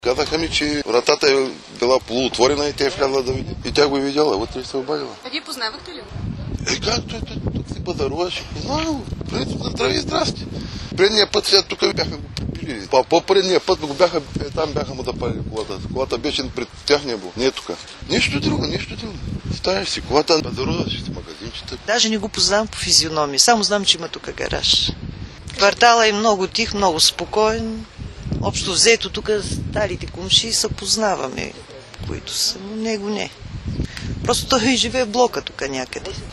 Казаха ми, че вратата е била полуотворена и тя е влязла да види. И тя го е видяла, вътре се обадила. А вие познавате ли? Както е, тук си пазаруваш. Познавам. Здрави, здрасти. Предния път сега тук бяха го прибили. По-предния път го бяха, там бяха му запалили колата. Колата беше пред тяхния был, не е тук. Нищо друго. Ставиш си колата, пазаруваш си магазинчета. Даже не го познавам по физиономия, само знам, че има тук гараж. Квартала е много тих, много спокоен. Общо взето тук старите комши се познаваме, които са, но него не. Просто той живее в блока тук някъде.